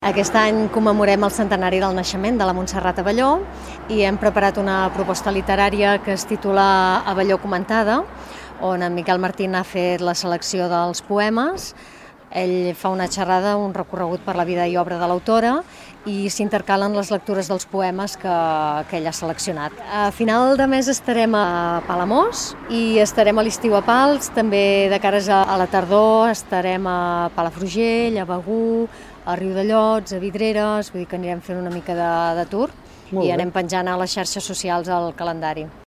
Aquest any commemorem el centenari del naixement de la Montserrat Abelló i hem preparat una proposta literària que es titula Abelló comentada, on en Miquel Martín ha fet la selecció dels poemes. Ell fa una xerrada, un recorregut per la vida i obra de l'autora i s'intercalen les lectures dels poemes que ell ha seleccionat. A final de mes estarem a Palamós i estarem a l'estiu a Pals, també de cares a la tardor estarem a Palafrugell, a Begur, a Riudellots, a Vidreres, vull dir que anirem fent una mica de tour i anem penjant a les xarxes socials el calendari.